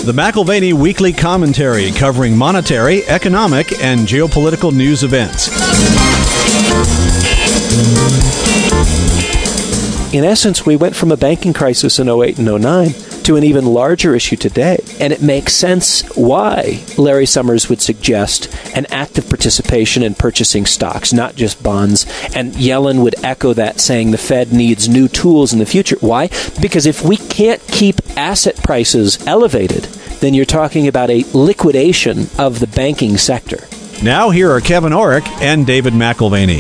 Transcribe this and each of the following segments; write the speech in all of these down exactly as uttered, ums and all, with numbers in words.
The McAlvany Weekly Commentary, covering monetary, economic, and geopolitical news events. In essence, we went from a banking crisis in oh eight and oh nine to an even larger issue today. And it makes sense why Larry Summers would suggest an active participation in purchasing stocks, not just bonds. And Yellen would echo that, saying the Fed needs new tools in the future. Why? Because if we can't keep asset prices elevated, then you're talking about a liquidation of the banking sector. Now here are Kevin Orrick and David McAlvany.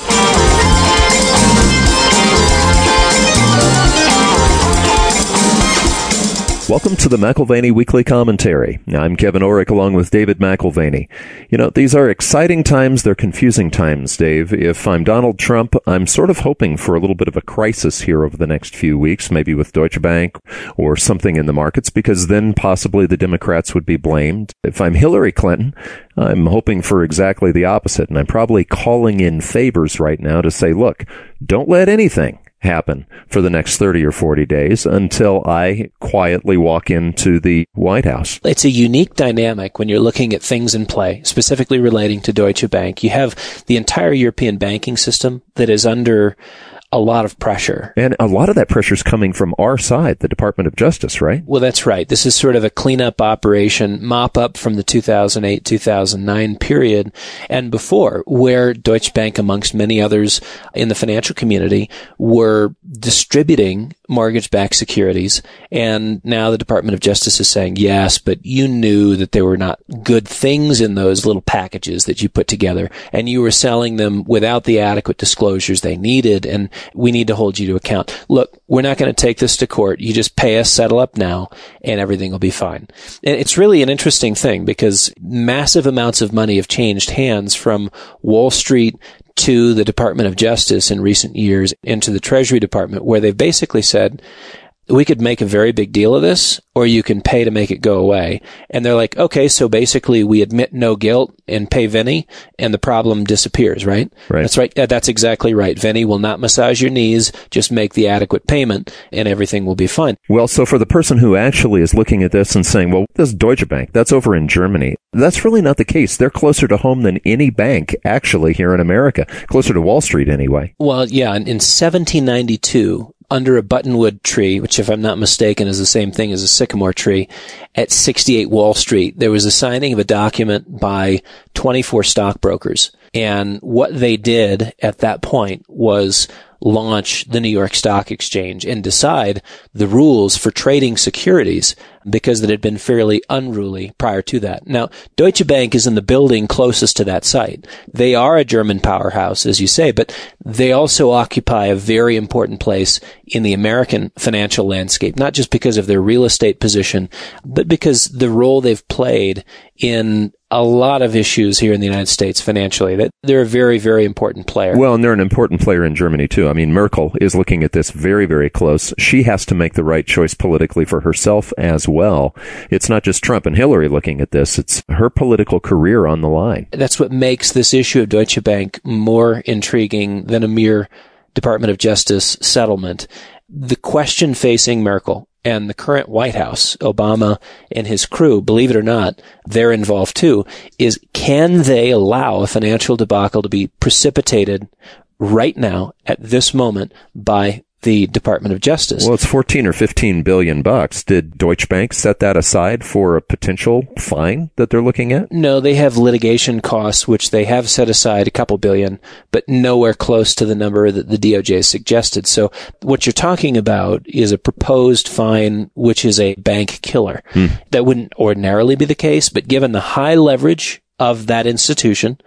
Welcome to the McAlvany Weekly Commentary. I'm Kevin Orrick along with David McAlvany. You know, these are exciting times, they're confusing times, Dave. If I'm Donald Trump, I'm sort of hoping for a little bit of a crisis here over the next few weeks, maybe with Deutsche Bank or something in the markets, because then possibly the Democrats would be blamed. If I'm Hillary Clinton, I'm hoping for exactly the opposite, and I'm probably calling in favors right now to say, look, don't let anything happen for the next thirty or forty days until I quietly walk into the White House. It's a unique dynamic when you're looking at things in play, specifically relating to Deutsche Bank. You have the entire European banking system that is under a lot of pressure. And a lot of that pressure is coming from our side, the Department of Justice, right? Well, that's right. This is sort of a cleanup operation, mop up from the two thousand eight, two thousand nine period and before, where Deutsche Bank, amongst many others in the financial community, were distributing mortgage-backed securities. And now the Department of Justice is saying, yes, but you knew that there were not good things in those little packages that you put together, and you were selling them without the adequate disclosures they needed, and we need to hold you to account. Look, we're not going to take this to court. You just pay us, settle up now, and everything will be fine. And it's really an interesting thing because massive amounts of money have changed hands from Wall Street to the Department of Justice in recent years, into the Treasury Department, where they've basically said, we could make a very big deal of this, or you can pay to make it go away. And they're like, okay, so basically we admit no guilt and pay Vinny, and the problem disappears, right? Right. That's right. That's exactly right. Vinny will not massage your knees, just make the adequate payment, and everything will be fine. Well, so for the person who actually is looking at this and saying, well, this is Deutsche Bank, that's over in Germany, that's really not the case. They're closer to home than any bank, actually, here in America. Closer to Wall Street, anyway. Well, yeah, in, in seventeen ninety-two, under a buttonwood tree, which if I'm not mistaken is the same thing as a sycamore tree, at sixty-eight Wall Street, there was a signing of a document by twenty-four stockbrokers. And what they did at that point was launch the New York Stock Exchange and decide the rules for trading securities, because it had been fairly unruly prior to that. Now, Deutsche Bank is in the building closest to that site. They are a German powerhouse, as you say, but they also occupy a very important place in the American financial landscape, not just because of their real estate position, but because the role they've played in a lot of issues here in the United States financially. That they're a very, very important player. Well, and they're an important player in Germany, too. I mean, Merkel is looking at this very, very close. She has to make the right choice politically for herself as well. It's not just Trump and Hillary looking at this. It's her political career on the line. That's what makes this issue of Deutsche Bank more intriguing than a mere Department of Justice settlement. The question facing Merkel and the current White House, Obama and his crew, believe it or not, they're involved too, is can they allow a financial debacle to be precipitated right now at this moment by the Department of Justice? Well, it's fourteen or fifteen billion bucks. Did Deutsche Bank set that aside for a potential fine that they're looking at? No, they have litigation costs, which they have set aside a couple billion, but nowhere close to the number that the D O J suggested. So what you're talking about is a proposed fine, which is a bank killer. Hmm. That wouldn't ordinarily be the case, but given the high leverage of that institution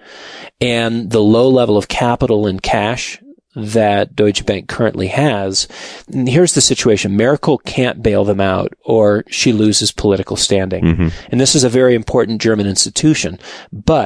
and the low level of capital and cash that Deutsche Bank currently has, and here's the situation. Merkel can't bail them out or she loses political standing. Mm-hmm. And this is a very important German institution. But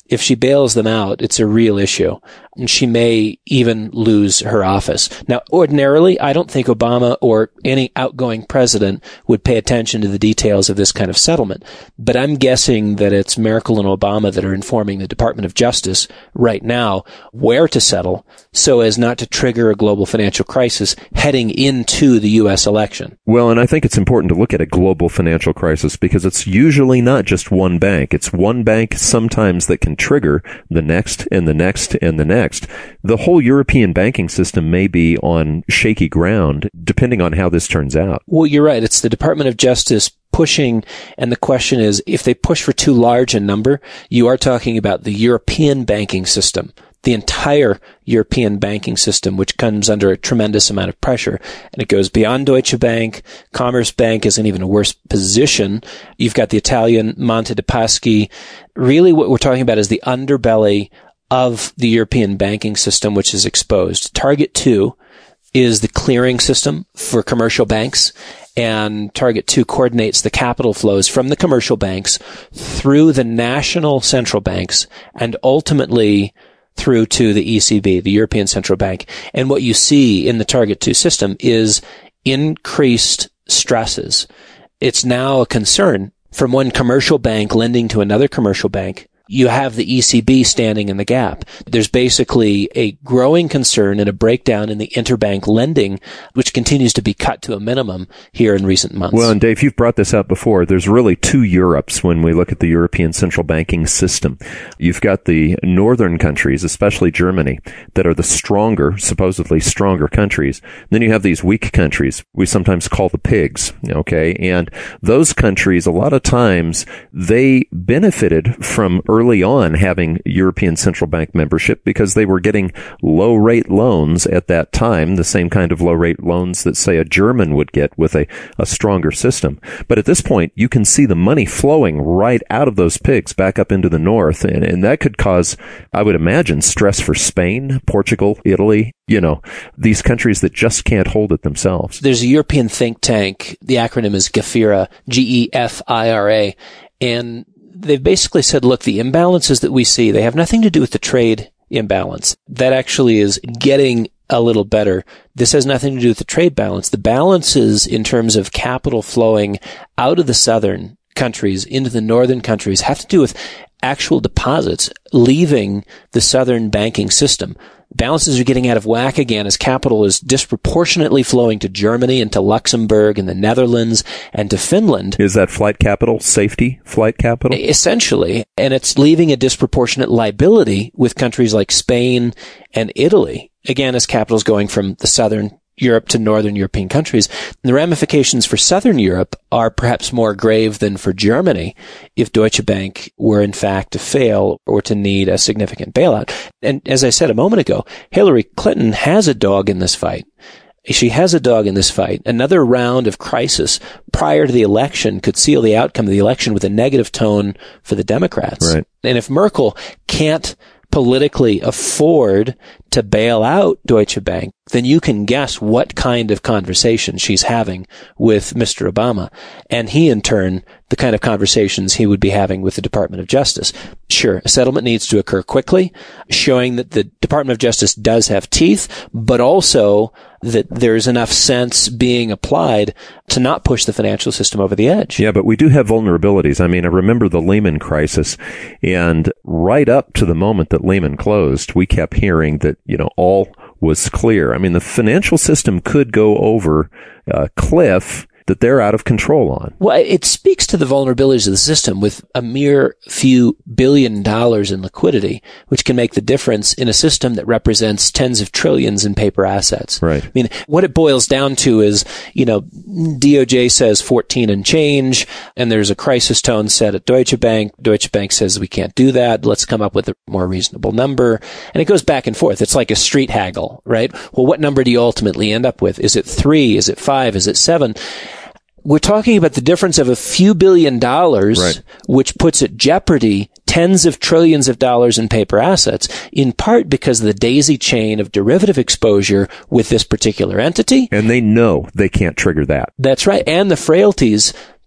if she bails them out, it's a real issue. And she may even lose her office. Now, ordinarily, I don't think Obama or any outgoing president would pay attention to the details of this kind of settlement. But I'm guessing that it's Merkel and Obama that are informing the Department of Justice right now where to settle so as not to trigger a global financial crisis heading into the U S election. Well, and I think it's important to look at a global financial crisis because it's usually not just one bank. It's one bank sometimes that can trigger the next and the next and the next. The whole European banking system may be on shaky ground, depending on how this turns out. Well, you're right. It's the Department of Justice pushing, and the question is, if they push for too large a number, you are talking about the European banking system, the entire European banking system, which comes under a tremendous amount of pressure. And it goes beyond Deutsche Bank. Commerzbank is in even a worse position. You've got the Italian Monte dei Paschi. Really what we're talking about is the underbelly of the European banking system, which is exposed. Target two is the clearing system for commercial banks, and Target two coordinates the capital flows from the commercial banks through the national central banks and ultimately through to the E C B, the European Central Bank. And what you see in the Target two system is increased stresses. It's now a concern from one commercial bank lending to another commercial bank. You have the E C B standing in the gap. There's basically a growing concern and a breakdown in the interbank lending, which continues to be cut to a minimum here in recent months. Well, and Dave, you've brought this up before. There's really two Europes when we look at the European central banking system. You've got the northern countries, especially Germany, that are the stronger, supposedly stronger countries. Then you have these weak countries we sometimes call the pigs, okay? And those countries, a lot of times, they benefited from early on having European Central Bank membership because they were getting low rate loans at that time, the same kind of low rate loans that, say, a German would get with a, a stronger system. But at this point, you can see the money flowing right out of those pigs back up into the north. And, and that could cause, I would imagine, stress for Spain, Portugal, Italy, you know, these countries that just can't hold it themselves. There's a European think tank. The acronym is GEFIRA, G E F I R A. And they've basically said, look, the imbalances that we see, they have nothing to do with the trade imbalance. That actually is getting a little better. This has nothing to do with the trade balance. The balances in terms of capital flowing out of the southern countries into the northern countries have to do with actual deposits leaving the southern banking system. Balances are getting out of whack again as capital is disproportionately flowing to Germany and to Luxembourg and the Netherlands and to Finland. Is that flight capital, safety flight capital? Essentially. And it's leaving a disproportionate liability with countries like Spain and Italy. Again, as capital is going from the southern Europe to northern European countries. And the ramifications for southern Europe are perhaps more grave than for Germany if Deutsche Bank were in fact to fail or to need a significant bailout. And as I said a moment ago, Hillary Clinton has a dog in this fight. She has a dog in this fight. Another round of crisis prior to the election could seal the outcome of the election with a negative tone for the Democrats. Right. And if Merkel can't politically afford to bail out Deutsche Bank, then you can guess what kind of conversation she's having with Mister Obama. And he, in turn, the kind of conversations he would be having with the Department of Justice. Sure, a settlement needs to occur quickly, showing that the Department of Justice does have teeth, but also that there's enough sense being applied to not push the financial system over the edge. Yeah, but we do have vulnerabilities. I mean, I remember the Lehman crisis, and right up to the moment that Lehman closed, we kept hearing that, you know, all was clear. I mean, the financial system could go over a cliff that they're out of control on. Well, it speaks to the vulnerabilities of the system with a mere few billion dollars in liquidity, which can make the difference in a system that represents tens of trillions in paper assets. Right. I mean, what it boils down to is, you know, D O J says fourteen and change, and there's a crisis tone set at Deutsche Bank. Deutsche Bank says we can't do that. Let's come up with a more reasonable number. And it goes back and forth. It's like a street haggle, right? Well, what number do you ultimately end up with? Is it three? Is it five? Is it seven? We're talking about the difference of a few billion dollars, right, which puts at jeopardy tens of trillions of dollars in paper assets, in part because of the daisy chain of derivative exposure with this particular entity. And they know they can't trigger that. That's right. And the frailties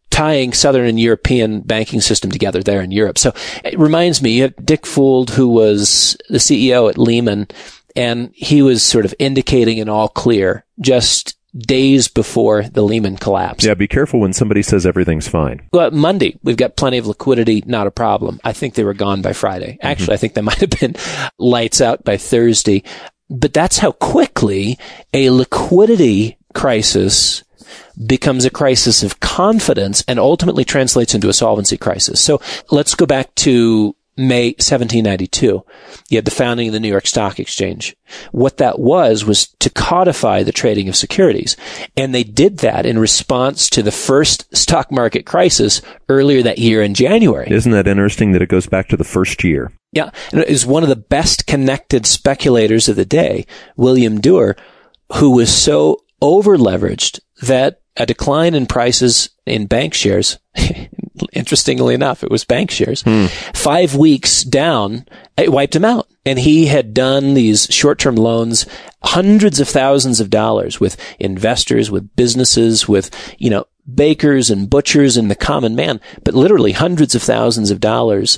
tying Southern and European banking system together there in Europe. So it reminds me, you have Dick Fuld, who was the C E O at Lehman, and he was sort of indicating an all clear just days before the Lehman collapse. Yeah, be careful when somebody says everything's fine. Well, Monday, we've got plenty of liquidity, not a problem. I think they were gone by Friday. Actually, mm-hmm. I think they might have been lights out by Thursday. But that's how quickly a liquidity crisis becomes a crisis of confidence and ultimately translates into a solvency crisis. So let's go back to May seventeen ninety-two. You had the founding of the New York Stock Exchange. What that was, was to codify the trading of securities. And they did that in response to the first stock market crisis earlier that year in January. Isn't that interesting that it goes back to the first year? Yeah. And it was one of the best connected speculators of the day, William Duer, who was so over-leveraged that a decline in prices in bank shares, interestingly enough, it was bank shares, hmm. five weeks down, it wiped him out. And he had done these short-term loans, hundreds of thousands of dollars with investors, with businesses, with, you know, bakers and butchers and the common man, but literally hundreds of thousands of dollars.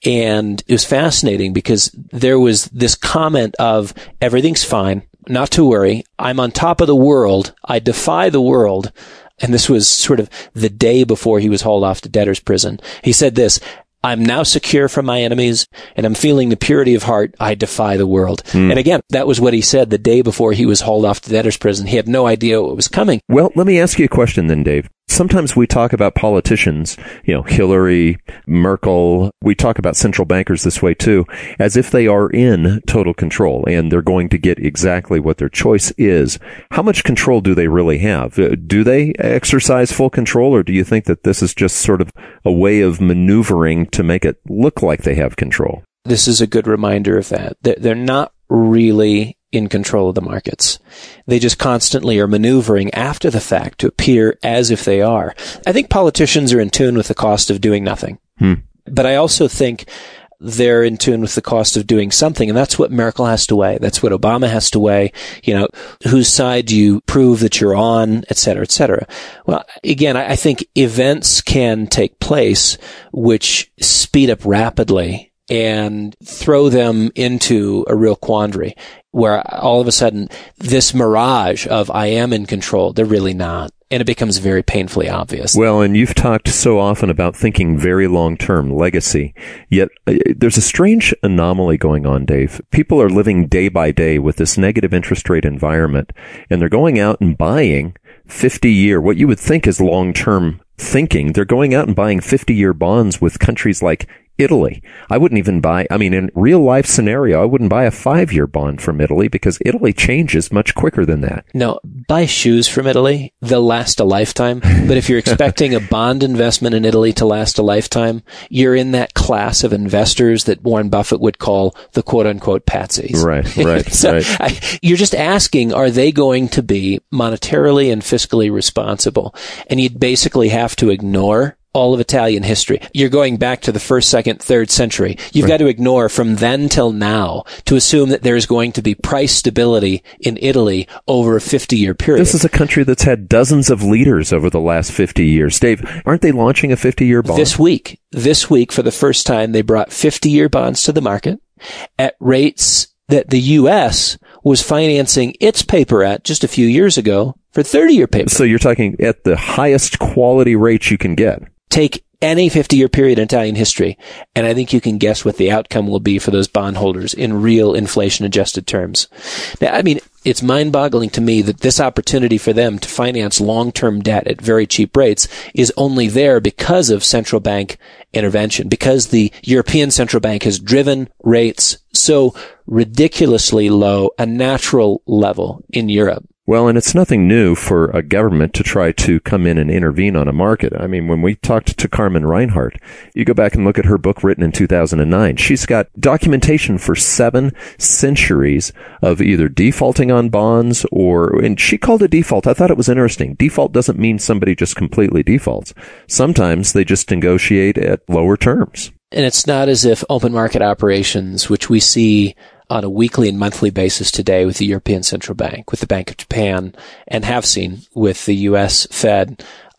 And it was fascinating because there was this comment of everything's fine, not to worry. I'm on top of the world. I defy the world. And this was sort of the day before he was hauled off to debtor's prison. He said this, I'm now secure from my enemies, and I'm feeling the purity of heart. I defy the world. Mm. And again, that was what he said the day before he was hauled off to debtor's prison. He had no idea what was coming. Well, let me ask you a question then, Dave. Sometimes we talk about politicians, you know, Hillary, Merkel, we talk about central bankers this way too, as if they are in total control and they're going to get exactly what their choice is. How much control do they really have? Do they exercise full control, or do you think that this is just sort of a way of maneuvering to make it look like they have control? This is a good reminder of that. They're not really in control of the markets. They just constantly are maneuvering after the fact to appear as if they are. I think politicians are in tune with the cost of doing nothing. Hmm. But I also think they're in tune with the cost of doing something. And that's what Merkel has to weigh. That's what Obama has to weigh. You know, whose side do you prove that you're on, et cetera, et cetera. Well, again, I think events can take place which speed up rapidly and throw them into a real quandary where all of a sudden this mirage of I am in control, they're really not. And it becomes very painfully obvious. Well, and you've talked so often about thinking very long-term legacy, yet uh, there's a strange anomaly going on, Dave. People are living day by day with this negative interest rate environment, and they're going out and buying fifty-year, what you would think is long-term thinking. They're going out and buying fifty-year bonds with countries like Italy. I wouldn't even buy, I mean, in real life scenario, I wouldn't buy a five-year bond from Italy because Italy changes much quicker than that. No, buy shoes from Italy. They'll last a lifetime. But if you're expecting a bond investment in Italy to last a lifetime, you're in that class of investors that Warren Buffett would call the quote-unquote patsies. Right, right, so right. I, you're just asking, are they going to be monetarily and fiscally responsible? And you'd basically have to ignore all of Italian history. You're going back to the first, second, third century. You've right. got to ignore from then till now to assume that there's going to be price stability in Italy over a fifty-year period. This is a country that's had dozens of leaders over the last fifty years. Dave, aren't they launching a fifty-year bond? This week, this week, for the first time, they brought fifty-year bonds to the market at rates that the U S was financing its paper at just a few years ago for thirty-year paper. So you're talking at the highest quality rates you can get. Take any fifty-year period in Italian history, and I think you can guess what the outcome will be for those bondholders in real inflation-adjusted terms. Now, I mean, it's mind-boggling to me that this opportunity for them to finance long-term debt at very cheap rates is only there because of central bank intervention, because the European Central Bank has driven rates so ridiculously low, a natural level in Europe. Well, and it's nothing new for a government to try to come in and intervene on a market. I mean, when we talked to Carmen Reinhart, you go back and look at her book written in two thousand nine. She's got documentation for seven centuries of either defaulting on bonds or, and she called it default. I thought it was interesting. Default doesn't mean somebody just completely defaults. Sometimes they just negotiate at lower terms. And it's not as if open market operations, which we see on a weekly and monthly basis today with the European Central Bank, with the Bank of Japan, and have seen with the U S Fed,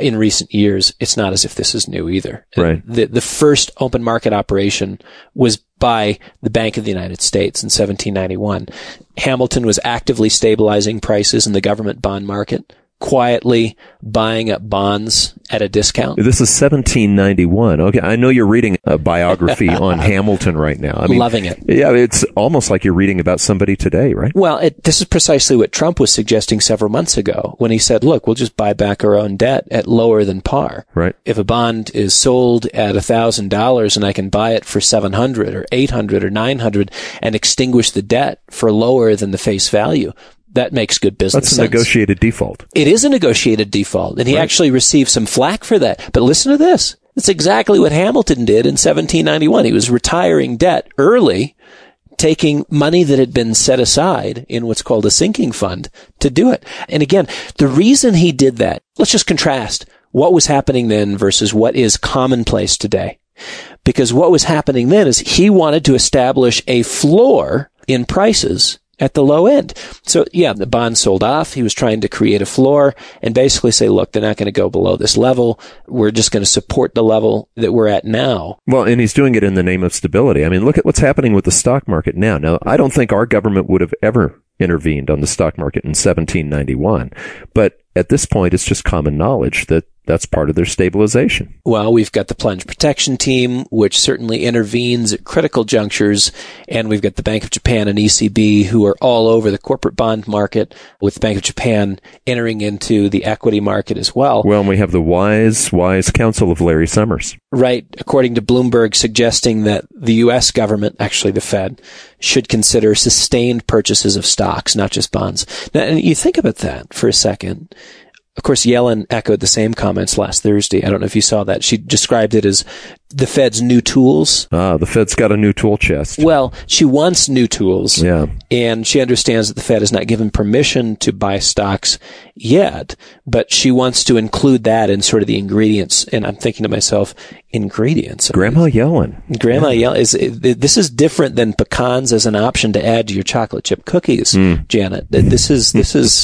in recent years, it's not as if this is new either. Right. The, the first open market operation was by the Bank of the United States in seventeen ninety-one. Hamilton was actively stabilizing prices in the government bond market, quietly buying up bonds at a discount. This is seventeen ninety-one. Okay, I know you're reading a biography on Hamilton right now. I mean, loving it. Yeah, it's almost like you're reading about somebody today, right? Well, it, this is precisely what Trump was suggesting several months ago when he said, look, we'll just buy back our own debt at lower than par. Right. If a bond is sold at one thousand dollars and I can buy it for seven hundred dollars or eight hundred dollars or nine hundred dollars and extinguish the debt for lower than the face value, that makes good business sense. That's a sense. negotiated default. It is a negotiated default, and he right. actually received some flack for that. But listen to this. It's exactly what Hamilton did in seventeen ninety-one. He was retiring debt early, taking money that had been set aside in what's called a sinking fund to do it. And again, the reason he did that, let's just contrast what was happening then versus what is commonplace today. Because what was happening then is he wanted to establish a floor in prices at the low end. So yeah, the bond sold off. He was trying to create a floor and basically say, look, they're not going to go below this level. We're just going to support the level that we're at now. Well, and he's doing it in the name of stability. I mean, look at what's happening with the stock market now. Now, I don't think our government would have ever intervened on the stock market in seventeen ninety-one. But at this point, it's just common knowledge that that's part of their stabilization. Well, we've got the plunge protection team, which certainly intervenes at critical junctures. And we've got the Bank of Japan and E C B, who are all over the corporate bond market, with the Bank of Japan entering into the equity market as well. Well, and we have the wise, wise counsel of Larry Summers. Right. According to Bloomberg, suggesting that the U S government, actually the Fed, should consider sustained purchases of stocks, not just bonds. Now, and you think about that for a second. Of course, Yellen echoed the same comments last Thursday. I don't know if you saw that. She described it as the Fed's new tools. Ah, the Fed's got a new tool chest. Well, she wants new tools. Yeah. And she understands that the Fed has not given permission to buy stocks yet, but she wants to include that in sort of the ingredients. And I'm thinking to myself, ingredients. Grandma Yellen. Grandma yeah. Yellen is, this is different than pecans as an option to add to your chocolate chip cookies, mm. Janet. This is, this is,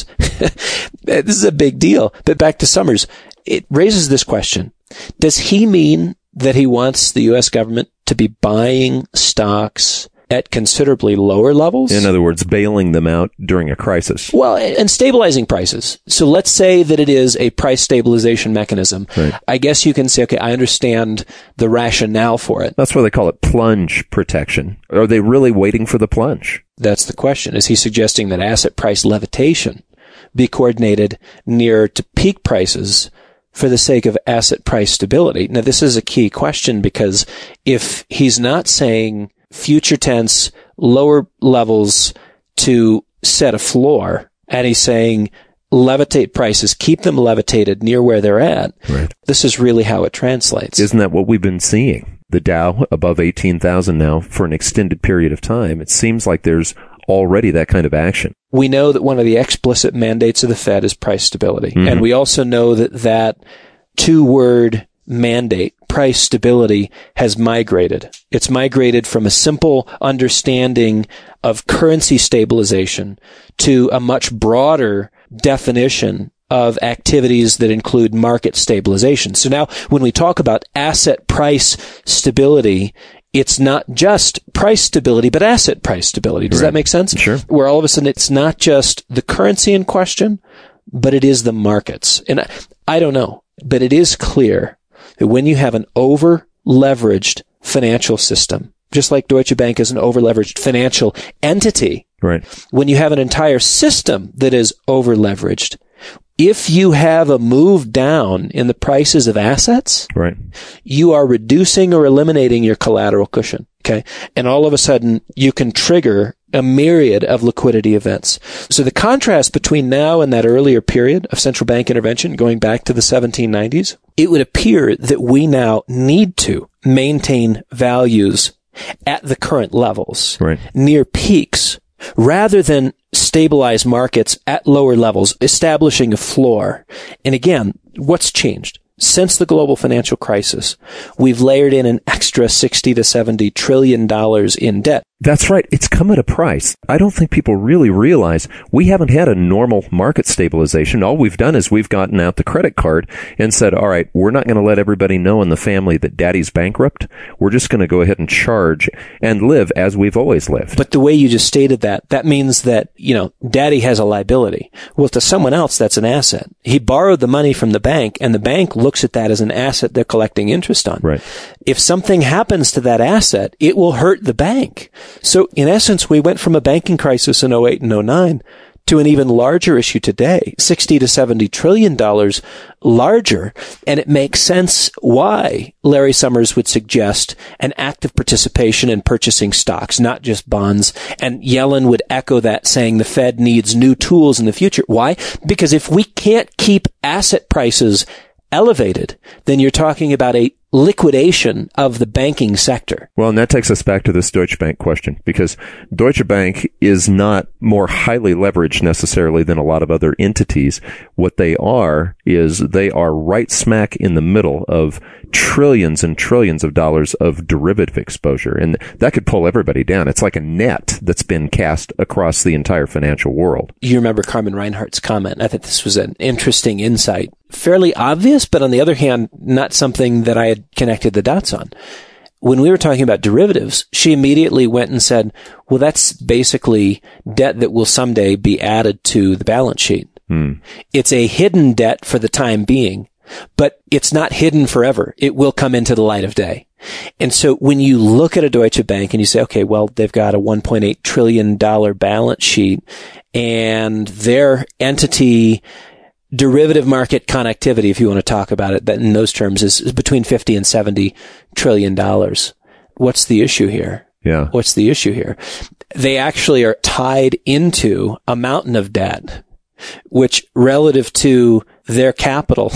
this is a big deal. But back to Summers, it raises this question. Does he mean that he wants the U S government to be buying stocks at considerably lower levels? In other words, bailing them out during a crisis. Well, and stabilizing prices. So let's say that it is a price stabilization mechanism. Right. I guess you can say, okay, I understand the rationale for it. That's why they call it plunge protection. Are they really waiting for the plunge? That's the question. Is he suggesting that asset price levitation be coordinated near to peak prices for the sake of asset price stability? Now, this is a key question, because if he's not saying future tense, lower levels to set a floor, and he's saying levitate prices, keep them levitated near where they're at, right. This is really how it translates. Isn't that what we've been seeing? The Dow above eighteen thousand now for an extended period of time. It seems like there's already that kind of action. We know that one of the explicit mandates of the Fed is price stability. Mm-hmm. And we also know that that two-word mandate, price stability, has migrated. It's migrated from a simple understanding of currency stabilization to a much broader definition of activities that include market stabilization. So now when we talk about asset price stability, it's not just price stability, but asset price stability. Does right. that make sense? Sure. Where all of a sudden it's not just the currency in question, but it is the markets. And I, I don't know, but it is clear that when you have an over-leveraged financial system, just like Deutsche Bank is an over-leveraged financial entity, right. When you have an entire system that is over-leveraged, if you have a move down in the prices of assets, right. you are reducing or eliminating your collateral cushion. Okay. And all of a sudden you can trigger a myriad of liquidity events. So the contrast between now and that earlier period of central bank intervention, going back to the seventeen nineties, it would appear that we now need to maintain values at the current levels, right. near peaks, rather than stabilize markets at lower levels, establishing a floor. And again, what's changed? Since the global financial crisis, we've layered in an extra sixty to seventy trillion dollars in debt. That's right. It's come at a price. I don't think people really realize we haven't had a normal market stabilization. All we've done is we've gotten out the credit card and said, all right, we're not going to let everybody know in the family that daddy's bankrupt. We're just going to go ahead and charge and live as we've always lived. But the way you just stated that, that means that, you know, daddy has a liability. Well, to someone else, that's an asset. He borrowed the money from the bank, and the bank looks at that as an asset they're collecting interest on. Right. If something happens to that asset, it will hurt the bank. So in essence, we went from a banking crisis in oh eight and oh nine to an even larger issue today, sixty to seventy trillion dollars larger. And it makes sense why Larry Summers would suggest an active participation in purchasing stocks, not just bonds. And Yellen would echo that, saying the Fed needs new tools in the future. Why? Because if we can't keep asset prices elevated, then you're talking about a liquidation of the banking sector. Well, and that takes us back to this Deutsche Bank question, because Deutsche Bank is not more highly leveraged necessarily than a lot of other entities. What they are is they are right smack in the middle of trillions and trillions of dollars of derivative exposure. And that could pull everybody down. It's like a net that's been cast across the entire financial world. You remember Carmen Reinhardt's comment. I think this was an interesting insight. Fairly obvious, but on the other hand, not something that I had connected the dots on. When we were talking about derivatives, she immediately went and said, well, that's basically debt that will someday be added to the balance sheet. Hmm. It's a hidden debt for the time being, but it's not hidden forever. It will come into the light of day. And so when you look at a Deutsche Bank and you say, okay, well, they've got a one point eight trillion dollars balance sheet, and their entity derivative market connectivity, if you want to talk about it, that in those terms is, is between fifty and seventy trillion dollars. What's the issue here? Yeah. What's the issue here? They actually are tied into a mountain of debt, which relative to their capital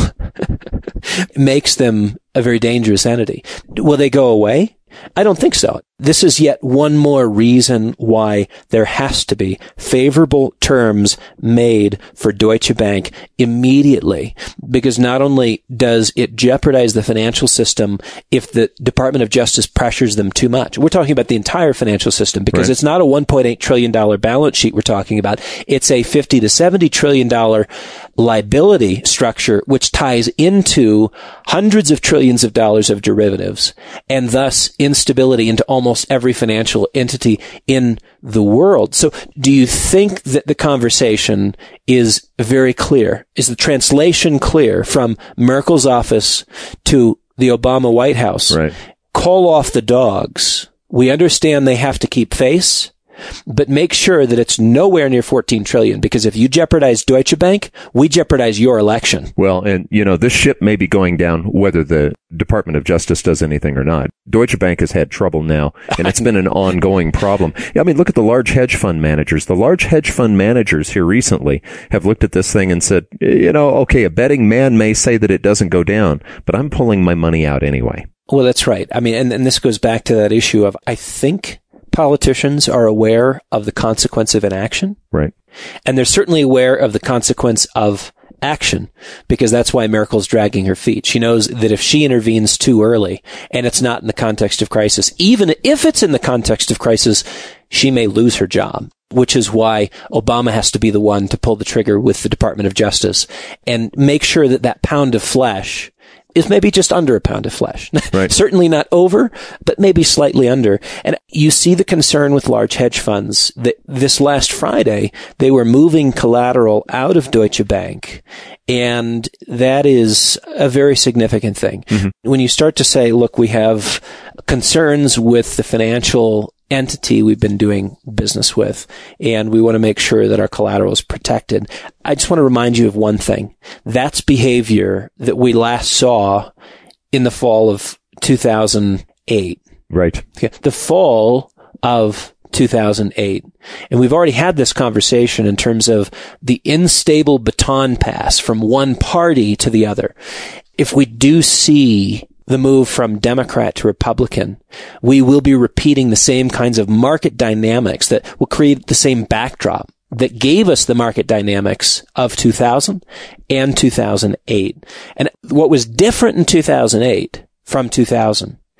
makes them a very dangerous entity. Will they go away? I don't think so. This is yet one more reason why there has to be favorable terms made for Deutsche Bank immediately, because not only does it jeopardize the financial system if the Department of Justice pressures them too much. We're talking about the entire financial system, because right. It's not a one point eight trillion dollars balance sheet we're talking about. It's a fifty to seventy trillion dollars liability structure, which ties into hundreds of trillions of dollars of derivatives, and thus instability into almost every financial entity in the world. So do you think that the conversation is very clear? Is the translation clear from Merkel's office to the Obama White House? Right. Call off the dogs. We understand they have to keep face, but make sure that it's nowhere near fourteen trillion, because if you jeopardize Deutsche Bank, we jeopardize your election. Well, and you know, this ship may be going down whether the Department of Justice does anything or not. Deutsche Bank has had trouble now, and it's been an ongoing problem. I mean, look at the large hedge fund managers. The large hedge fund managers here recently have looked at this thing and said, you know, okay, a betting man may say that it doesn't go down, but I'm pulling my money out anyway. Well, that's right. I mean, and, and this goes back to that issue of, I think politicians are aware of the consequence of inaction. Right. And they're certainly aware of the consequence of action, because that's why Merkel's dragging her feet. She knows that if she intervenes too early, and it's not in the context of crisis, even if it's in the context of crisis, she may lose her job, which is why Obama has to be the one to pull the trigger with the Department of Justice and make sure that that pound of flesh is maybe just under a pound of flesh. Right. Certainly not over, but maybe slightly under. And you see the concern with large hedge funds that this last Friday, they were moving collateral out of Deutsche Bank. And that is a very significant thing. Mm-hmm. When you start to say, look, we have concerns with the financial entity we've been doing business with, and we want to make sure that our collateral is protected. I just want to remind you of one thing. That's behavior that we last saw in the fall of two thousand eight. Right. Okay. The fall of two thousand eight. And we've already had this conversation in terms of the unstable baton pass from one party to the other. If we do see the move from Democrat to Republican, we will be repeating the same kinds of market dynamics that will create the same backdrop that gave us the market dynamics of two thousand and two thousand eight. And what was different in two thousand eight from two thousand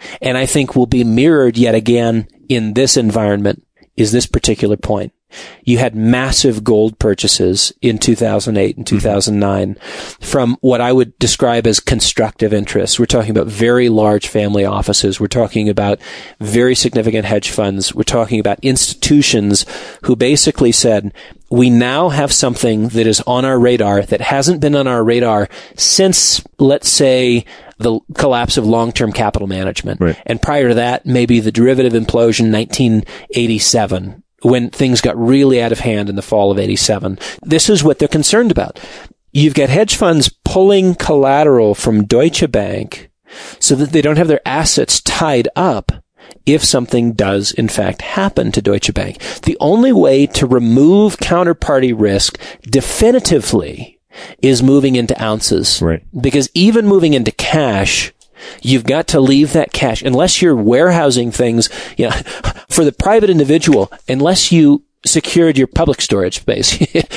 and I think will be mirrored yet again in this environment, is this particular point. You had massive gold purchases in two thousand eight and two thousand nine mm-hmm. from what I would describe as constructive interests. We're talking about very large family offices. We're talking about very significant hedge funds. We're talking about institutions who basically said, we now have something that is on our radar that hasn't been on our radar since, let's say, the collapse of long-term capital management. Right. And prior to that, maybe the derivative implosion, nineteen eighty-seven. When things got really out of hand in the fall of eighty-seven. This is what they're concerned about. You've got hedge funds pulling collateral from Deutsche Bank so that they don't have their assets tied up if something does, in fact, happen to Deutsche Bank. The only way to remove counterparty risk definitively is moving into ounces. Right. Because even moving into cash, you've got to leave that cash, unless you're warehousing things, you know, for the private individual, unless you secured your public storage space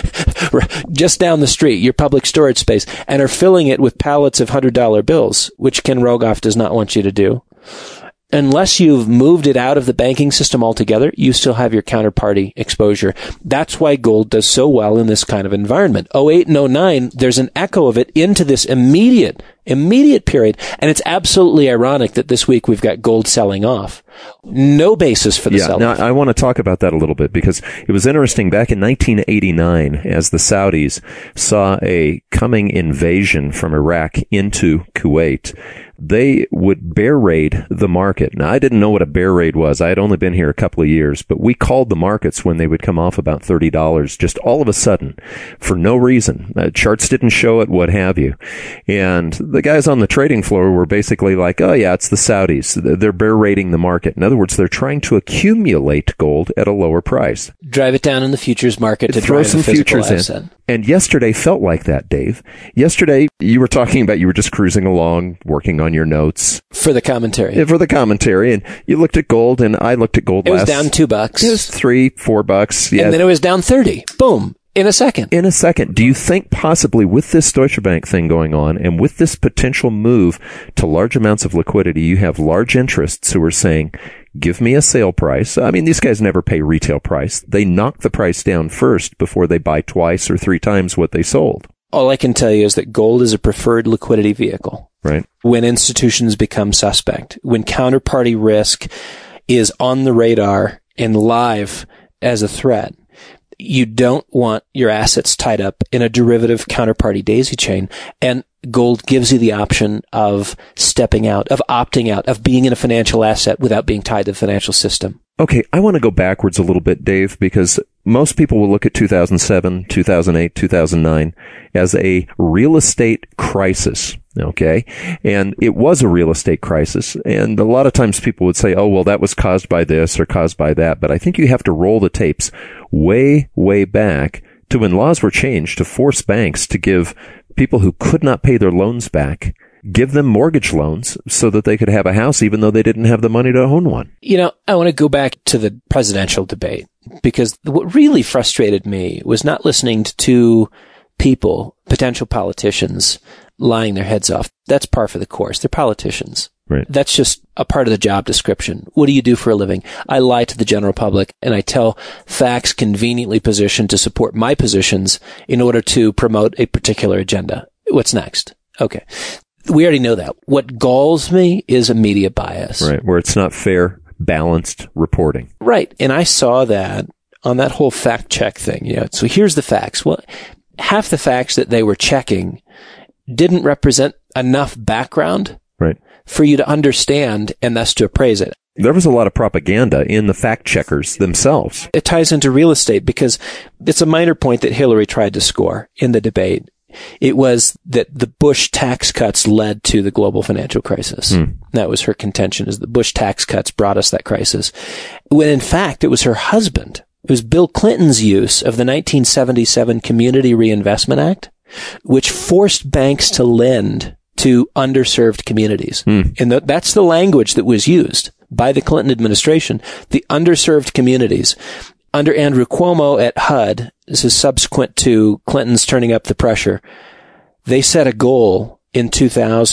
just down the street, your public storage space, and are filling it with pallets of one hundred dollar bills, which Ken Rogoff does not want you to do. Unless you've moved it out of the banking system altogether, you still have your counterparty exposure. That's why gold does so well in this kind of environment. oh eight and oh nine, there's an echo of it into this immediate, immediate period. And it's absolutely ironic that this week we've got gold selling off. No basis for the yeah, sell-off. Now, I want to talk about that a little bit because it was interesting back in nineteen eighty-nine as the Saudis saw a coming invasion from Iraq into Kuwait. They would bear raid the market. Now, I didn't know what a bear raid was. I had only been here a couple of years, but we called the markets when they would come off about thirty dollars, just all of a sudden, for no reason. Uh, charts didn't show it, what have you. And the guys on the trading floor were basically like, oh yeah, it's the Saudis. They're bear raiding the market. In other words, they're trying to accumulate gold at a lower price. Drive it down in the futures market to throw drive some the physical futures asset. in. And yesterday felt like that, Dave. Yesterday, you were talking about you were just cruising along, working on your notes. For the commentary. Yeah, for the commentary. And you looked at gold, and I looked at gold it last. was down two bucks. It was three, four bucks. Yeah. And then it was down thirty. Boom. In a second. In a second. Do you think possibly with this Deutsche Bank thing going on and with this potential move to large amounts of liquidity, you have large interests who are saying, give me a sale price. I mean, these guys never pay retail price. They knock the price down first before they buy twice or three times what they sold. All I can tell you is that gold is a preferred liquidity vehicle. Right. When institutions become suspect, when counterparty risk is on the radar and live as a threat, you don't want your assets tied up in a derivative counterparty daisy chain. And gold gives you the option of stepping out, of opting out, of being in a financial asset without being tied to the financial system. Okay, I want to go backwards a little bit, Dave, because most people will look at two thousand seven, two thousand eight, two thousand nine as a real estate crisis, okay? And it was a real estate crisis, and a lot of times people would say, oh, well, that was caused by this or caused by that, but I think you have to roll the tapes way, way back to when laws were changed to force banks to give people who could not pay their loans back, give them mortgage loans so that they could have a house even though they didn't have the money to own one. You know, I want to go back to the presidential debate because what really frustrated me was not listening to two people, potential politicians, lying their heads off. That's par for the course. They're politicians. Right. That's just a part of the job description. What do you do for a living? I lie to the general public and I tell facts conveniently positioned to support my positions in order to promote a particular agenda. What's next? Okay. We already know that. What galls me is a media bias. Right, where it's not fair, balanced reporting. Right. And I saw that on that whole fact check thing. You know, so here's the facts. Well, half the facts that they were checking didn't represent enough background right. for you to understand and thus to appraise it. There was a lot of propaganda in the fact checkers themselves. It ties into real estate because it's a minor point that Hillary tried to score in the debate. It was that the Bush tax cuts led to the global financial crisis. Mm. That was her contention, is the Bush tax cuts brought us that crisis. When in fact, it was her husband. It was Bill Clinton's use of the nineteen seventy-seven Community Reinvestment Act, which forced banks to lend to underserved communities. Mm. And the, that's the language that was used by the Clinton administration, the underserved communities. Under Andrew Cuomo at H U D, this is subsequent to Clinton's turning up the pressure, they set a goal in two thousand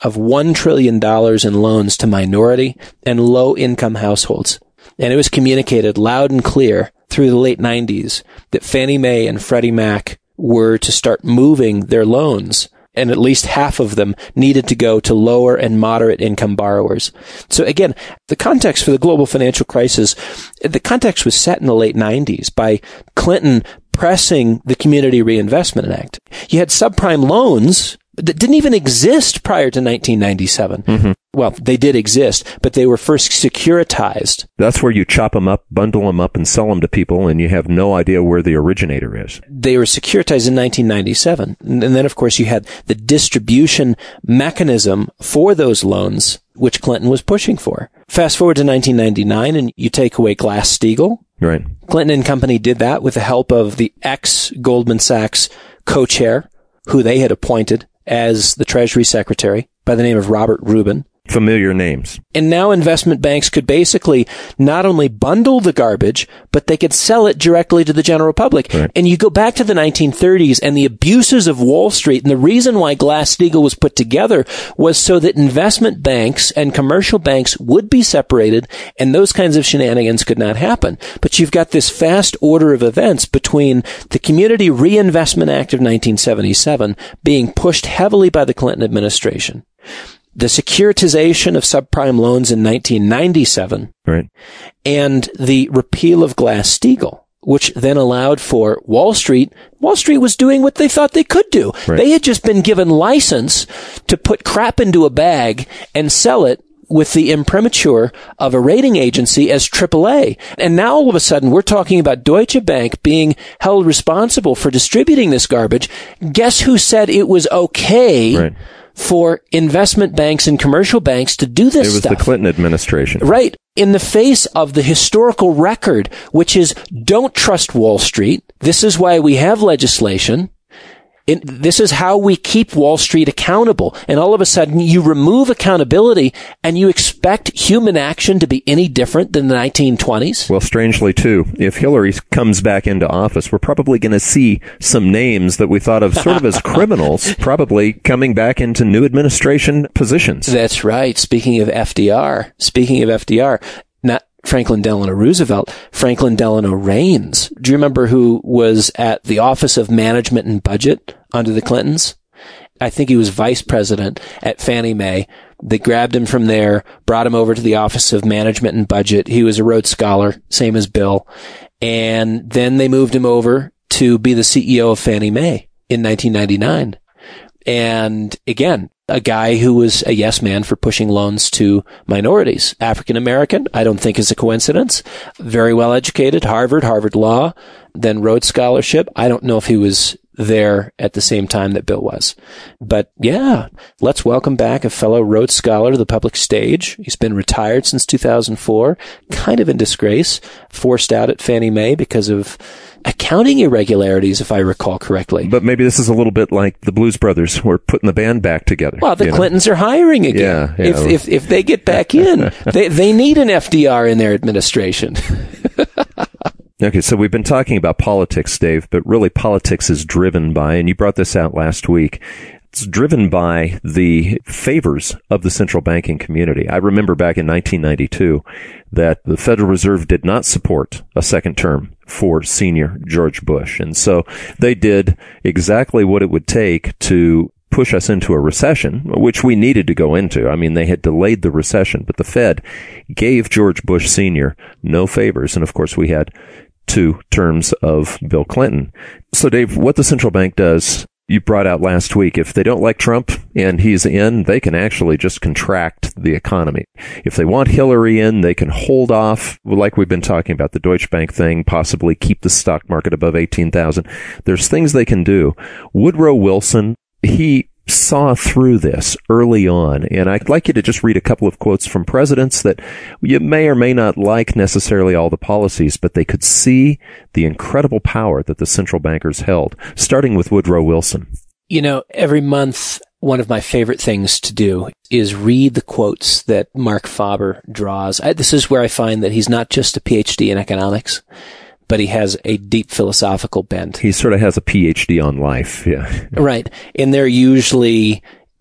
of one trillion dollars in loans to minority and low-income households. And it was communicated loud and clear through the late nineties that Fannie Mae and Freddie Mac were to start moving their loans, and at least half of them needed to go to lower and moderate income borrowers. So again, the context for the global financial crisis, the context was set in the late nineties by Clinton pressing the Community Reinvestment Act. You had subprime loans that didn't even exist prior to nineteen ninety-seven. Mm-hmm. Well, they did exist, but they were first securitized. That's where you chop them up, bundle them up, and sell them to people, and you have no idea where the originator is. They were securitized in nineteen ninety-seven. And then, of course, you had the distribution mechanism for those loans, which Clinton was pushing for. Fast forward to nineteen ninety-nine, and you take away Glass-Steagall. Right. Clinton and company did that with the help of the ex-Goldman Sachs co-chair, who they had appointed as the Treasury Secretary by the name of Robert Rubin. Familiar names. And now investment banks could basically not only bundle the garbage, but they could sell it directly to the general public. Right. And you go back to the nineteen thirties and the abuses of Wall Street, and the reason why Glass-Steagall was put together was so that investment banks and commercial banks would be separated, and those kinds of shenanigans could not happen. But you've got this fast order of events between the Community Reinvestment Act of nineteen seventy-seven being pushed heavily by the Clinton administration, the securitization of subprime loans in nineteen ninety-seven, right, and the repeal of Glass-Steagall, which then allowed for Wall Street. Wall Street was doing what they thought they could do. Right. They had just been given license to put crap into a bag and sell it with the imprimatur of a rating agency as triple A. And now all of a sudden we're talking about Deutsche Bank being held responsible for distributing this garbage. Guess who said it was okay right. for investment banks and commercial banks to do this stuff? It was stuff. the Clinton administration. Right. In the face of the historical record, which is don't trust Wall Street. This is why we have legislation. It, this is how we keep Wall Street accountable. And all of a sudden you remove accountability and you expect human action to be any different than the nineteen twenties? Well, strangely too, if Hillary comes back into office, we're probably going to see some names that we thought of sort of as criminals probably coming back into new administration positions. That's right. Speaking of F D R, speaking of F D R, not Franklin Delano Roosevelt, Franklin Delano Raines. Do you remember who was at the Office of Management and Budget under the Clintons? I think he was vice president at Fannie Mae. They grabbed him from there, brought him over to the Office of Management and Budget. He was a Rhodes Scholar, same as Bill. And then they moved him over to be the C E O of Fannie Mae in nineteen ninety-nine. And again, a guy who was a yes man for pushing loans to minorities. African American, I don't think is a coincidence. Very well educated, Harvard, Harvard Law, then Rhodes Scholarship. I don't know if he was there at the same time that Bill was. But yeah, let's welcome back a fellow Rhodes Scholar to the public stage. He's been retired since two thousand four, kind of in disgrace, forced out at Fannie Mae because of accounting irregularities, if I recall correctly. But maybe this is a little bit like the Blues Brothers who are putting the band back together. Well, the Clintons know? are hiring again. Yeah, yeah. If, if, if they get back in, they, they need an F D R in their administration. Okay, so we've been talking about politics, Dave, but really politics is driven by, and you brought this out last week, it's driven by the favors of the central banking community. I remember back in nineteen ninety-two that the Federal Reserve did not support a second term for senior George Bush. And so they did exactly what it would take to push us into a recession, which we needed to go into. I mean, they had delayed the recession, but the Fed gave George Bush Senior no favors. And of course, we had two terms of Bill Clinton. So, Dave, what the central bank does, you brought out last week, if they don't like Trump and he's in, they can actually just contract the economy. If they want Hillary in, they can hold off, like we've been talking about, the Deutsche Bank thing, possibly keep the stock market above eighteen thousand. There's things they can do. Woodrow Wilson, he saw through this early on, and I'd like you to just read a couple of quotes from presidents that you may or may not like necessarily all the policies, but they could see the incredible power that the central bankers held, starting with Woodrow Wilson. You know, every month, one of my favorite things to do is read the quotes that Mark Faber draws. I, this is where I find that he's not just a P H D in economics, but he has a deep philosophical bent. He sort of has a P H D on life, yeah. Right. And they're usually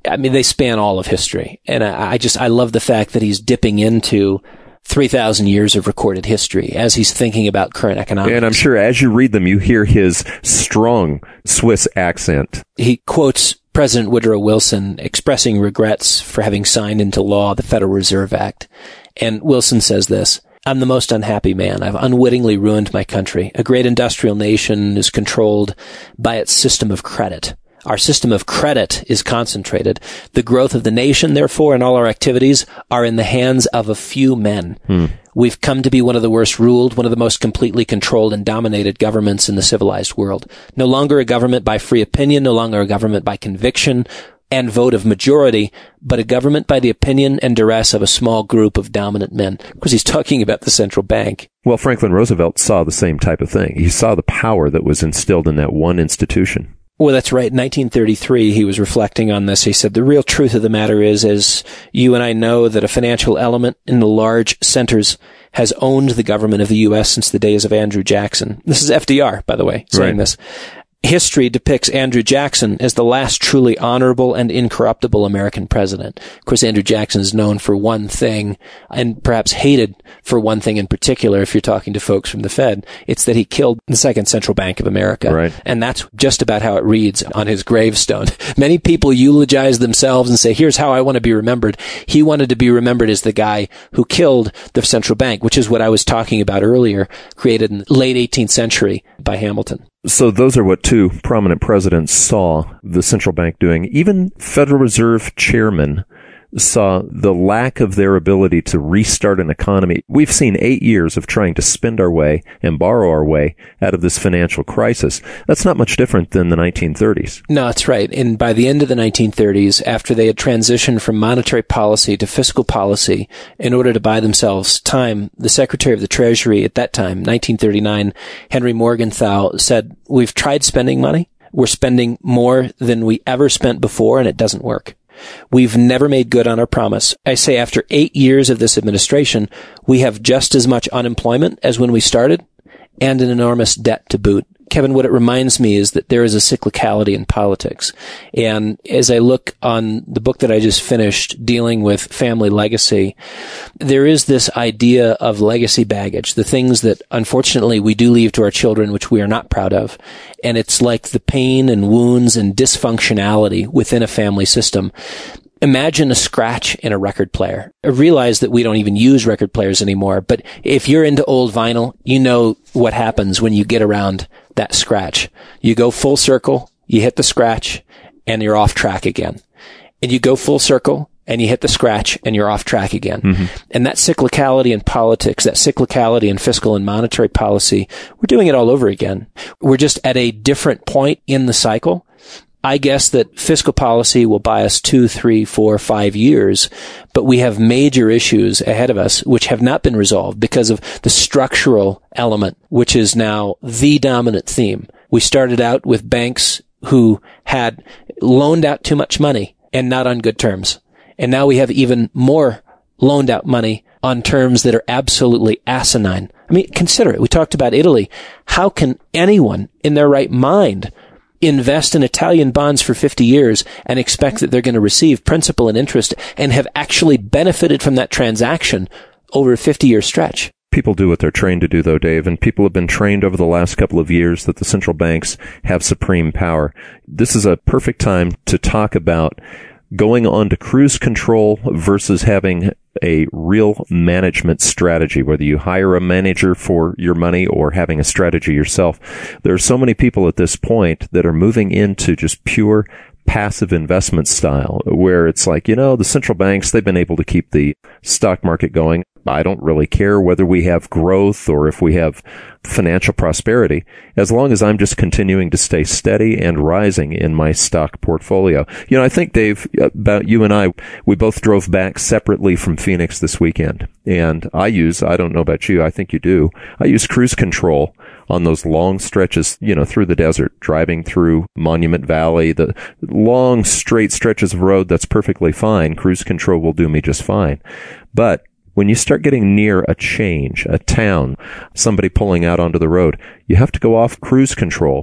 I mean, they span all of history. And I, I just, I love the fact that he's dipping into three thousand years of recorded history as he's thinking about current economics. And I'm sure as you read them, you hear his strong Swiss accent. He quotes President Woodrow Wilson expressing regrets for having signed into law the Federal Reserve Act. And Wilson says this: "I'm the most unhappy man. I've unwittingly ruined my country. A great industrial nation is controlled by its system of credit. Our system of credit is concentrated. The growth of the nation, therefore, and all our activities are in the hands of a few men. Hmm. We've come to be one of the worst ruled, one of the most completely controlled and dominated governments in the civilized world. No longer a government by free opinion, no longer a government by conviction and vote of majority, but a government by the opinion and duress of a small group of dominant men." Because he's talking about the central bank. Well, Franklin Roosevelt saw the same type of thing. He saw the power that was instilled in that one institution. Well, that's right. In nineteen thirty-three, he was reflecting on this. He said, "The real truth of the matter is, as you and I know, that a financial element in the large centers has owned the government of the U S since the days of Andrew Jackson." This is F D R, by the way, saying right. this. "History depicts Andrew Jackson as the last truly honorable and incorruptible American president." Of course, Andrew Jackson is known for one thing, and perhaps hated for one thing in particular if you're talking to folks from the Fed. It's that he killed the Second Central Bank of America. Right. And that's just about how it reads on his gravestone. Many people eulogize themselves and say, here's how I want to be remembered. He wanted to be remembered as the guy who killed the central bank, which is what I was talking about earlier, created in the late eighteenth century by Hamilton. So those are what two prominent presidents saw the central bank doing. Even Federal Reserve chairmen saw the lack of their ability to restart an economy. We've seen eight years of trying to spend our way and borrow our way out of this financial crisis. That's not much different than the nineteen thirties. No, that's right. And by the end of the nineteen thirties, after they had transitioned from monetary policy to fiscal policy in order to buy themselves time, the Secretary of the Treasury at that time, nineteen thirty-nine, Henry Morgenthau, said, "We've tried spending money. We're spending more than we ever spent before, and it doesn't work. We've never made good on our promise." I say after eight years of this administration, we have just as much unemployment as when we started and an enormous debt to boot. Kevin, what it reminds me is that there is a cyclicality in politics. And as I look on the book that I just finished dealing with family legacy, there is this idea of legacy baggage, the things that unfortunately we do leave to our children, which we are not proud of. And it's like the pain and wounds and dysfunctionality within a family system. Imagine a scratch in a record player. I realize that we don't even use record players anymore, but if you're into old vinyl, you know what happens when you get around that scratch. You go full circle, you hit the scratch, and you're off track again. And you go full circle, and you hit the scratch, and you're off track again. Mm-hmm. And that cyclicality in politics, that cyclicality in fiscal and monetary policy, we're doing it all over again. We're just at a different point in the cycle. I guess that fiscal policy will buy us two, three, four, five years, but we have major issues ahead of us which have not been resolved because of the structural element, which is now the dominant theme. We started out with banks who had loaned out too much money and not on good terms. And now we have even more loaned out money on terms that are absolutely asinine. I mean, consider it. We talked about Italy. How can anyone in their right mind invest in Italian bonds for fifty years and expect that they're going to receive principal and interest and have actually benefited from that transaction over a fifty-year stretch? People do what they're trained to do, though, Dave, and people have been trained over the last couple of years that the central banks have supreme power. This is a perfect time to talk about going on to cruise control versus having a real management strategy, whether you hire a manager for your money or having a strategy yourself. There are so many people at this point that are moving into just pure passive investment style, where it's like, you know, the central banks, they've been able to keep the stock market going. I don't really care whether we have growth or if we have financial prosperity, as long as I'm just continuing to stay steady and rising in my stock portfolio. You know, I think, Dave, about you and I, we both drove back separately from Phoenix this weekend. And I use, I don't know about you, I think you do, I use cruise control on those long stretches, you know, through the desert, driving through Monument Valley, the long straight stretches of road, that's perfectly fine. Cruise control will do me just fine. But when you start getting near a change, a town, somebody pulling out onto the road, you have to go off cruise control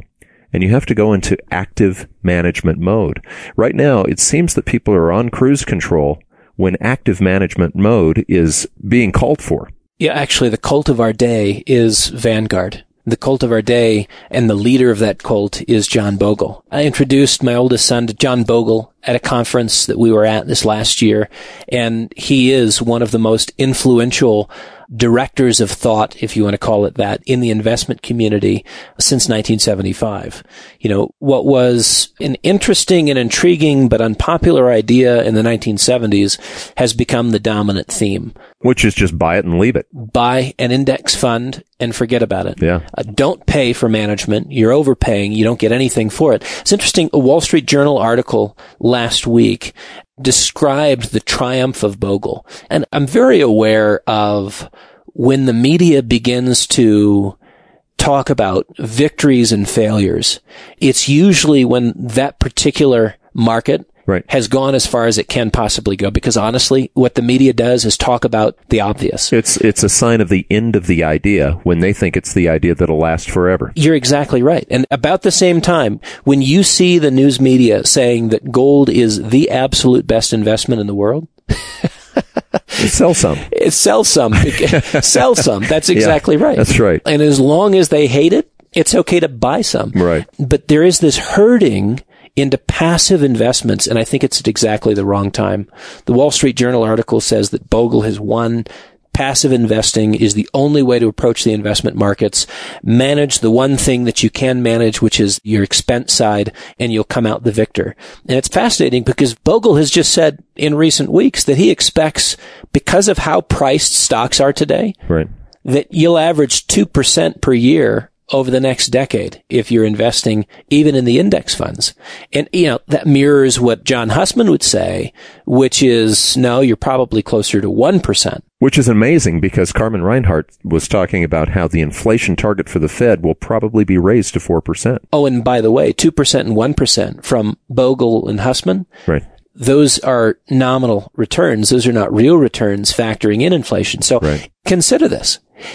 and you have to go into active management mode. Right now, it seems that people are on cruise control when active management mode is being called for. Yeah, actually, the cult of our day is Vanguard. The cult of our day, and the leader of that cult is John Bogle. I introduced my oldest son to John Bogle at a conference that we were at this last year, and he is one of the most influential directors of thought, if you want to call it that, in the investment community since nineteen seventy-five. You know, what was an interesting and intriguing but unpopular idea in the nineteen seventies has become the dominant theme. Which is just buy it and leave it. Buy an index fund and forget about it. Yeah. Uh, don't pay for management. You're overpaying. You don't get anything for it. It's interesting. A Wall Street Journal article last week described the triumph of Bogle. And I'm very aware of when the media begins to talk about victories and failures, it's usually when that particular market Right. has gone as far as it can possibly go. Because honestly, what the media does is talk about the obvious. It's it's a sign of the end of the idea when they think it's the idea that'll last forever. You're exactly right. And about the same time, when you see the news media saying that gold is the absolute best investment in the world, sell some. Sell some. Sell some. That's exactly yeah, right. That's right. And as long as they hate it, it's okay to buy some. Right. But there is this herding into passive investments, and I think it's at exactly the wrong time. The Wall Street Journal article says that Bogle has won. Passive investing is the only way to approach the investment markets. Manage the one thing that you can manage, which is your expense side, and you'll come out the victor. And it's fascinating because Bogle has just said in recent weeks that he expects, because of how priced stocks are today, right, that you'll average two percent per year over the next decade if you're investing even in the index funds. And, you know, that mirrors what John Hussman would say, which is, no, you're probably closer to one percent. Which is amazing because Carmen Reinhart was talking about how the inflation target for the Fed will probably be raised to four percent. Oh, and by the way, two percent and one percent from Bogle and Hussman. Right. Those are nominal returns. Those are not real returns factoring in inflation. So right. Consider this.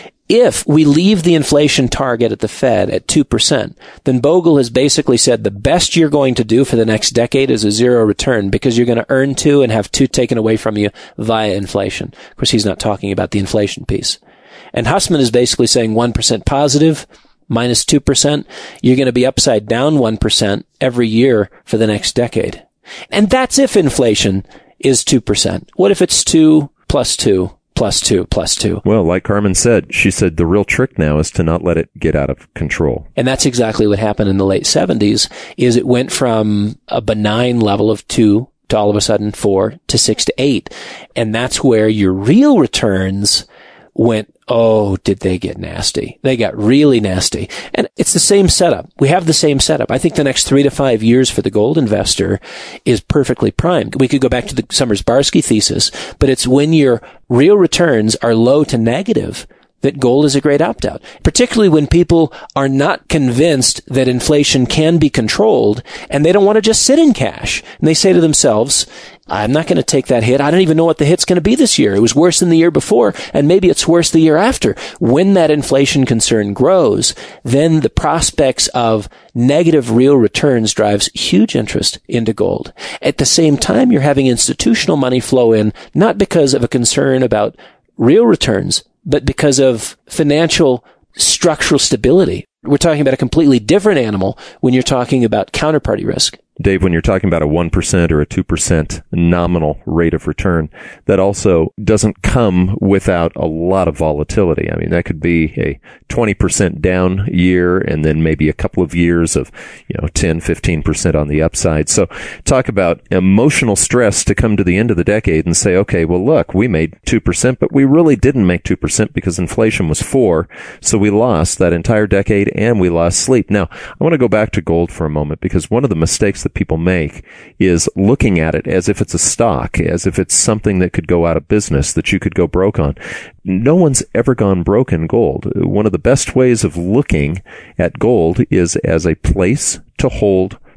If we leave the inflation target at the Fed at two percent, then Bogle has basically said the best you're going to do for the next decade is a zero return because you're going to earn two and have two taken away from you via inflation. Of course, he's not talking about the inflation piece. And Hussman is basically saying one percent positive minus two percent. You're going to be upside down one percent every year for the next decade. And that's if inflation is two percent. What if it's two plus two? Plus two, plus two. Well, like Carmen said, she said the real trick now is to not let it get out of control. And that's exactly what happened in the late seventies, is it went from a benign level of two to all of a sudden four to six to eight. And that's where your real returns went, oh, did they get nasty? They got really nasty. And it's the same setup. We have the same setup. I think the next three to five years for the gold investor is perfectly primed. We could go back to the Summers-Barsky thesis, but it's when your real returns are low to negative that gold is a great opt-out, particularly when people are not convinced that inflation can be controlled and they don't want to just sit in cash. And they say to themselves, I'm not going to take that hit. I don't even know what the hit's going to be this year. It was worse than the year before, and maybe it's worse the year after. When that inflation concern grows, then the prospects of negative real returns drives huge interest into gold. At the same time, you're having institutional money flow in, not because of a concern about real returns, but because of financial structural stability. We're talking about a completely different animal when you're talking about counterparty risk. Dave, when you're talking about a one percent or a two percent nominal rate of return, that also doesn't come without a lot of volatility. I mean, that could be a twenty percent down year and then maybe a couple of years of, you know, ten, fifteen percent on the upside. So talk about emotional stress to come to the end of the decade and say, okay, well, look, we made two percent, but we really didn't make two percent because inflation was four. So we lost that entire decade and we lost sleep. Now, I want to go back to gold for a moment because one of the mistakes that people make is looking at it as if it's a stock, as if it's something that could go out of business, that you could go broke on. No one's ever gone broke in gold. One of the best ways of looking at gold is as a place to hold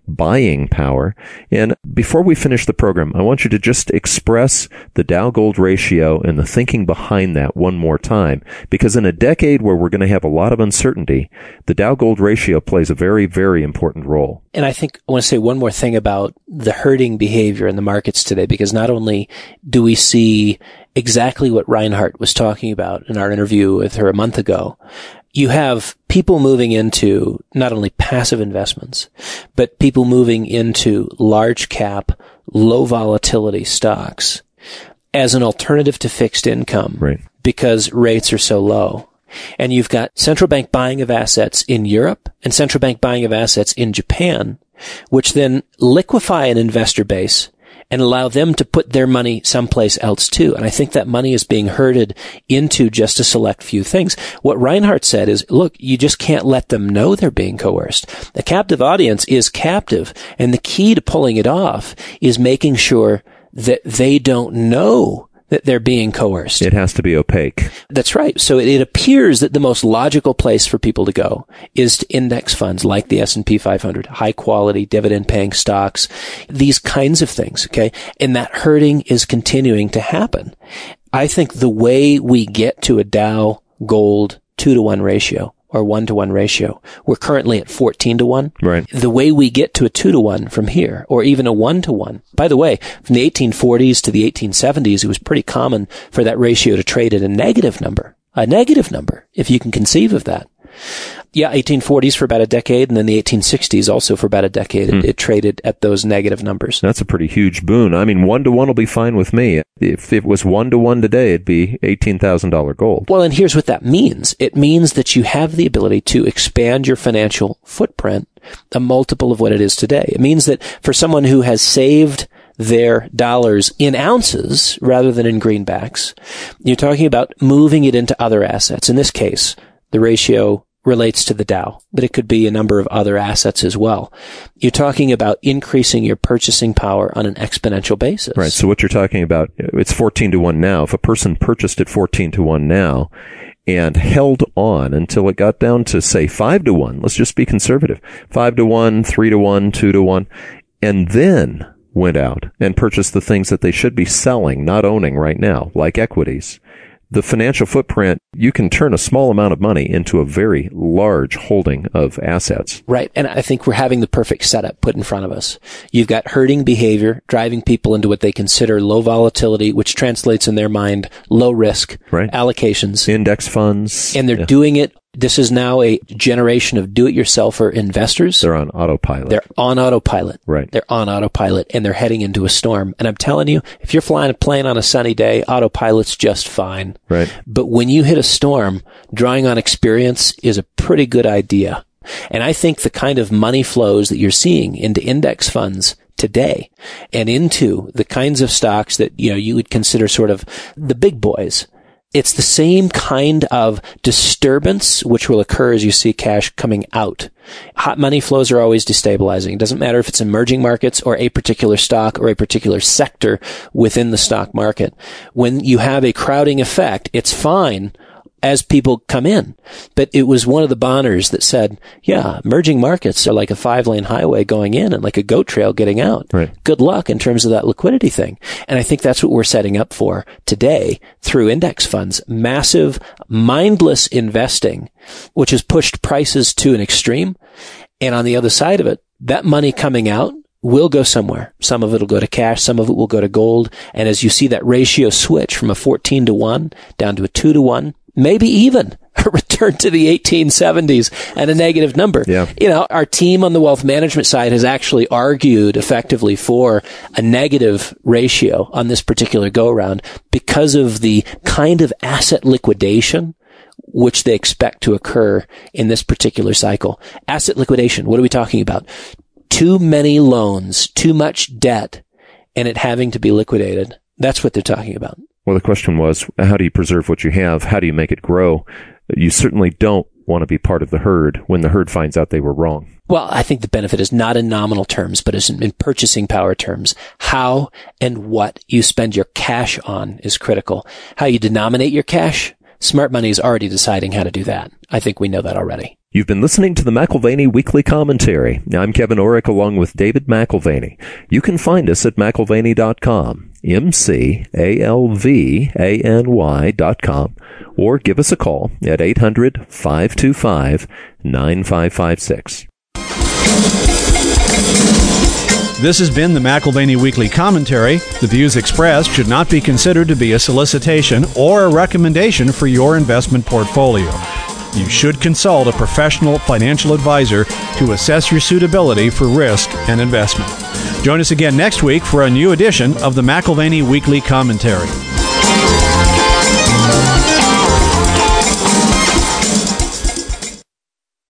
buying power. And before we finish the program, I want you to just express the Dow-Gold ratio and the thinking behind that one more time, because in a decade where we're going to have a lot of uncertainty, the Dow-Gold ratio plays a very, very important role. And I think I want to say one more thing about the herding behavior in the markets today, because not only do we see exactly what Reinhart was talking about in our interview with her a month ago, you have people moving into not only passive investments, but people moving into large cap, low volatility stocks as an alternative to fixed income, right, because rates are so low. And you've got central bank buying of assets in Europe and central bank buying of assets in Japan, which then liquefy an investor base and allow them to put their money someplace else too. And I think that money is being herded into just a select few things. What Reinhart said is, look, you just can't let them know they're being coerced. The captive audience is captive, and the key to pulling it off is making sure that they don't know that they're being coerced. It has to be opaque. That's right. So it, it appears that the most logical place for people to go is to index funds like the S and P five hundred, high quality dividend paying stocks, these kinds of things. Okay. And that herding is continuing to happen. I think the way we get to a Dow Gold two to one ratio or one to one ratio, we're currently at fourteen to one. Right. The way we get to a two to one from here, or even a one to one. By the way, from the eighteen forties to the eighteen seventies, it was pretty common for that ratio to trade at a negative number. A negative number, if you can conceive of that. Yeah, eighteen forties for about a decade, and then the eighteen sixties also for about a decade. Hmm. It, it traded at those negative numbers. That's a pretty huge boon. I mean, one to one will be fine with me. If it was one to one today, it'd be eighteen thousand dollars gold. Well, and here's what that means. It means that you have the ability to expand your financial footprint a multiple of what it is today. It means that for someone who has saved their dollars in ounces rather than in greenbacks, you're talking about moving it into other assets. In this case, the ratio relates to the Dow, but it could be a number of other assets as well. You're talking about increasing your purchasing power on an exponential basis. Right. So what you're talking about, it's fourteen to one now. If a person purchased at fourteen to one now and held on until it got down to, say, five to one, let's just be conservative, five to one, three to one, two to one, and then went out and purchased the things that they should be selling, not owning right now, like equities, the financial footprint, you can turn a small amount of money into a very large holding of assets. Right. And I think we're having the perfect setup put in front of us. You've got herding behavior, driving people into what they consider low volatility, which translates in their mind low risk right. allocations. Index funds. And they're yeah. doing it. This is now a generation of do-it-yourselfer investors. They're on autopilot. They're on autopilot. Right. They're on autopilot, and they're heading into a storm. And I'm telling you, if you're flying a plane on a sunny day, autopilot's just fine. Right. But when you hit a storm, drawing on experience is a pretty good idea. And I think the kind of money flows that you're seeing into index funds today and into the kinds of stocks that, you know, you would consider sort of the big boys, it's the same kind of disturbance which will occur as you see cash coming out. Hot money flows are always destabilizing. It doesn't matter if it's emerging markets or a particular stock or a particular sector within the stock market. When you have a crowding effect, it's fine as people come in. But it was one of the Bonners that said, yeah, emerging markets are like a five-lane highway going in and like a goat trail getting out. Right. Good luck in terms of that liquidity thing. And I think that's what we're setting up for today through index funds. Massive, mindless investing, which has pushed prices to an extreme. And on the other side of it, that money coming out will go somewhere. Some of it will go to cash. Some of it will go to gold. And as you see that ratio switch from a fourteen to one down to a two to one, maybe even a return to the eighteen seventies and a negative number. Yeah. You know, our team on the wealth management side has actually argued effectively for a negative ratio on this particular go-around because of the kind of asset liquidation which they expect to occur in this particular cycle. Asset liquidation, what are we talking about? Too many loans, too much debt, and it having to be liquidated. That's what they're talking about. Well, the question was, how do you preserve what you have? How do you make it grow? You certainly don't want to be part of the herd when the herd finds out they were wrong. Well, I think the benefit is not in nominal terms, but is in purchasing power terms. How and what you spend your cash on is critical. How you denominate your cash, Smart money is already deciding how to do that. I think we know that already. You've been listening to the McAlvany Weekly Commentary. I'm Kevin Orrick along with David McAlvany. You can find us at McAlvany dot com, M C A L V A N Y dot com, or give us a call at eight hundred, five two five, nine five five six. This has been the McAlvany Weekly Commentary. The views expressed should not be considered to be a solicitation or a recommendation for your investment portfolio. You should consult a professional financial advisor to assess your suitability for risk and investment. Join us again next week for a new edition of the McAlvany Weekly Commentary.